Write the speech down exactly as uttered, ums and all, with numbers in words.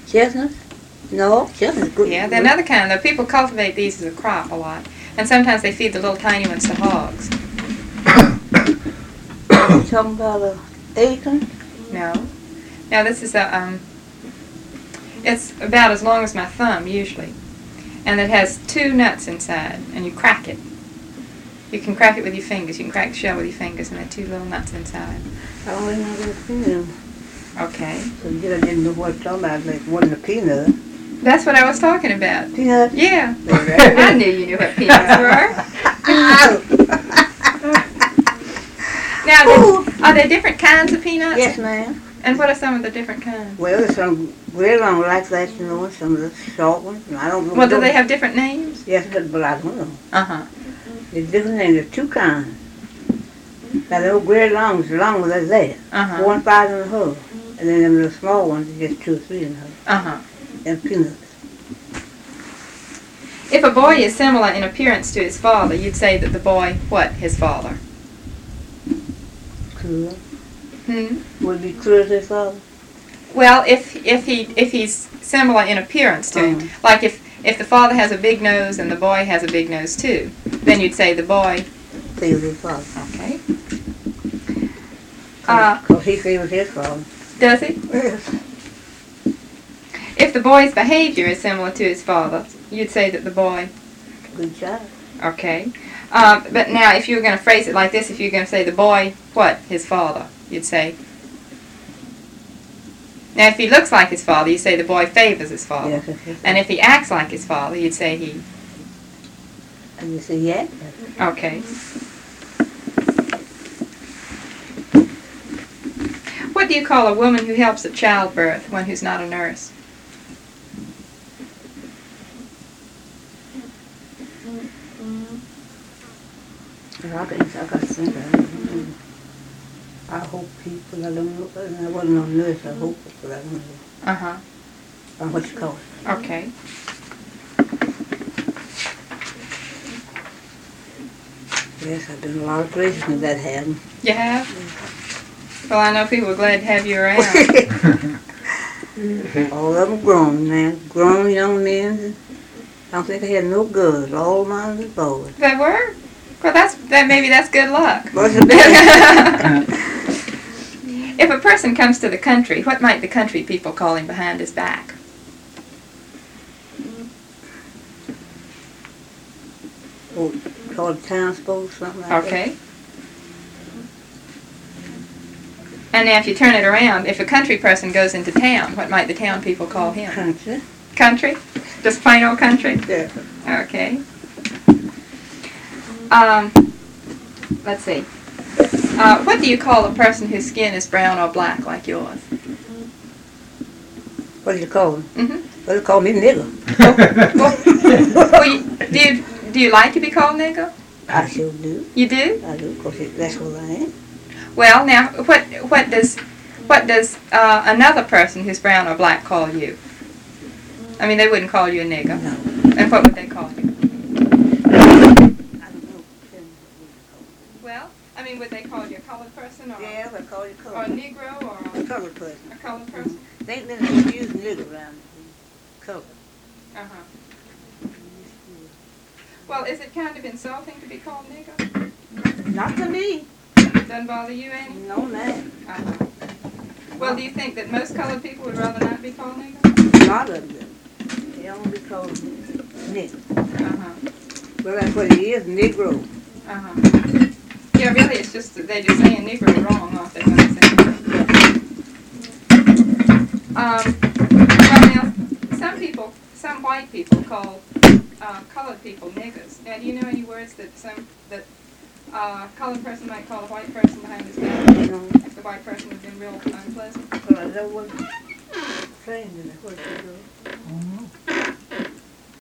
Chestnuts? No, chestnuts good. Yeah, they're another kind. Though people cultivate these as a crop a lot, and sometimes they feed the little tiny ones to hogs. You talking about a acorn? No. Now this is a um. It's about as long as my thumb usually, and it has two nuts inside, and you crack it. You can crack it with your fingers. You can crack the shell with your fingers, and there are two little nuts inside. I don't even know what a peanut. Okay. So you didn't know what I'm talking about, like wasn't a peanut. That's what I was talking about. Peanut? Yeah. I knew you knew what peanuts were. Now, there, are there different kinds of peanuts? Yes, ma'am. And what are some of the different kinds? Well, there's some real long like that, you know, some of the short ones. And I don't know. Well, do they have different names? Yes, but, but I don't know. Uh-huh. There's different names. There's two kinds. Now, the old great long ones, the long ones are there. Uh-huh. Four and five in the hull. And then them the small ones are just two or three in the hull. Uh-huh. And peanuts. If a boy is similar in appearance to his father, you'd say that the boy, what, his father? Cool. Hmm? Would it be true as his father? Well, if if he if he's similar in appearance to him, Uh-huh. like if if the father has a big nose and the boy has a big nose too, then you'd say the boy. Favors his father. Okay. Uh, Because he favors his father. does he? Yes. If the boy's behavior is similar to his father, you'd say that the boy. Good job. Okay. Uh, but now, if you were going to phrase it like this, if you were going to say the boy, what, his father, you'd say. Now, if he looks like his father, you'd say the boy favors his father. Yes, yes, yes. And if he acts like his father, you'd say he. And you say, yeah? Okay. What do you call a woman who helps at childbirth, one who's not a nurse? I got, I got to think of it. I hope people, I don't know, I wasn't no nurse, I hope, but I don't know. Uh-huh. I don't know what you call it. Okay. Yes, I've been a lot of places when that happened. You have? Well, I know people are glad to have you around. All of them grown now, grown young men. I don't think I had no girls, all mine was boys. They were? Well, that's that. Maybe that's good luck. What's the best? If a person comes to the country, what might the country people call him behind his back? Oh, called townsfolk, something like that. Okay. And now if you turn it around, if a country person goes into town, what might the town people call him? Country. Country? Just plain old country? Yeah. Okay. Um, let's see. Uh, what do you call a person whose skin is brown or black like yours? What do you call them? Mm-hmm. Well, they call me nigger. well, well, you, do you do you like to be called nigger? I sure do. You do? I do, because that's what I am. Well, now what what does what does uh, another person who's brown or black call you? I mean, they wouldn't call you a nigger. No. And what would they call you? I don't know. Well, I mean, would they call you a colored person or Yeah, they call you or a colored. Negro or A colored person. a colored person? They ain't been used nigger around color. Uh huh. Well, is it kind of insulting to be called nigger? Not to me. Doesn't bother you any? No, man. Uh-huh. Well, do you think that most colored people would rather not be called nigger? A lot of them. They don't be called nigger. Uh-huh. Well, that's what it is, Negro. Uh-huh. Yeah, really, it's just that they're just saying Negro wrong, aren't they, when they say Negro? Um, well, now, some people, some white people call uh, colored people niggers. Now, do you know any words that some, that uh, colored person might call a white person behind his back if the white person has been real unpleasant? Well, that was trained in it. What you do?